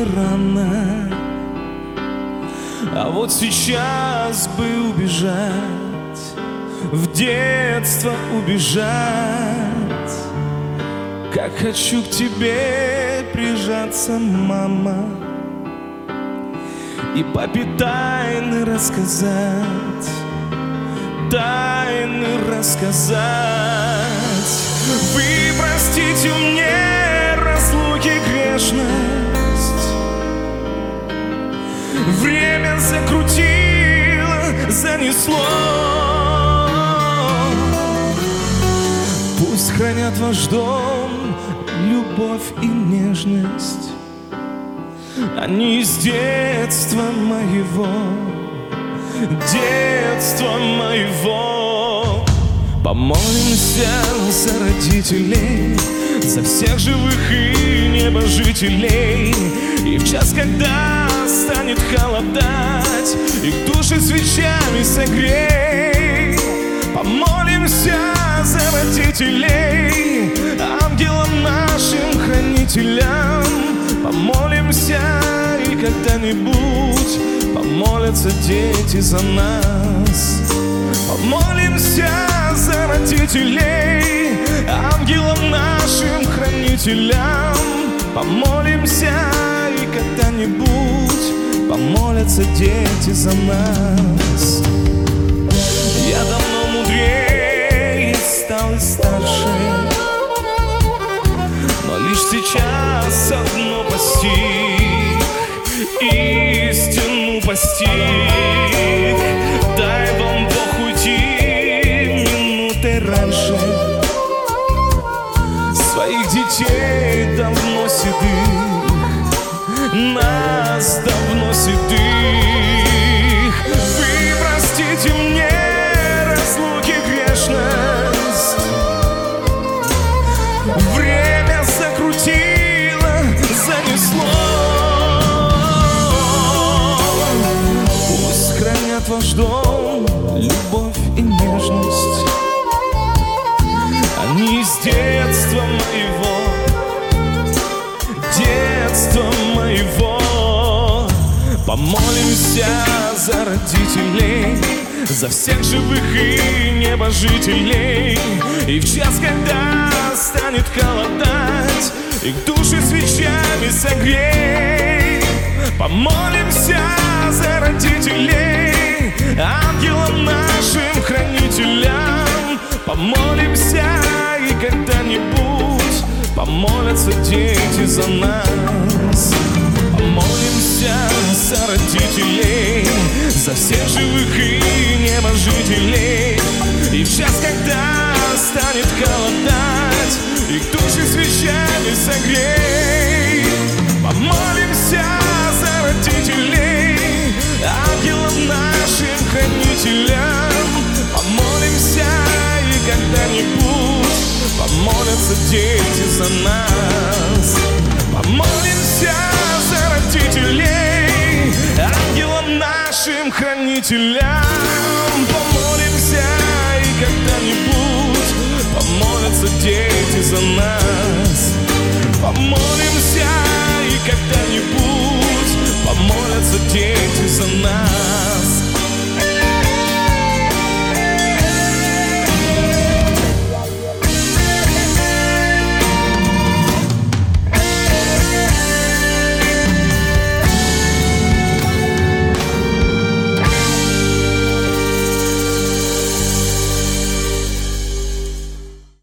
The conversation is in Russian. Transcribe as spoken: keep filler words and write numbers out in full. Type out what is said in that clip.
не рано, а вот сейчас бы убежать, в детство убежать. Как хочу к тебе прижаться, мама, и папе тайны рассказать, тайны рассказать. Вы простите мне разлуки грешность, время закрутило, занесло. Пусть хранят ваш дом любовь и нежность, они из детства моего, детства моего. Помолимся за родителей, за всех живых и небожителей. И в час, когда станет холодать, их души свечами согрей. Помолимся за родителей, ангелам нашим хранителям. Помолимся, и когда-нибудь помолятся дети за нас. Помолимся за родителей, ангелам нашим хранителям. Помолимся, и когда-нибудь помолятся дети за нас. Я давно мудрее стал и старше, но лишь сейчас одно постиг, истину постиг. Дай вам Бог уйти минутой раньше, своих детей давно седых, нас давно седых. Вы простите мне разлуки грешность, время закрутило, занесло. Пусть хранят ваш дом любовь и нежность, они из детства моего, детства моего. Помолимся за родителей, за всех живых и небожителей. И в час, когда станет холодать, их души свечами согрей. Помолимся за родителей, ангелам нашим хранителям. Помолимся, и когда-нибудь помолятся дети за нас. Помолимся за родителей, за всех живых и небожителей. И в час, когда станет холодать, их души свечами согрей. Помолимся за родителей, ангелам нашим хранителям. Помолимся, и когда-нибудь помолятся дети за нас. Помолимся за родителей, ангелам нашим хранителям. Помолимся, и когда-нибудь помолятся дети за нас. Помолимся, и когда-нибудь помолятся дети за нас.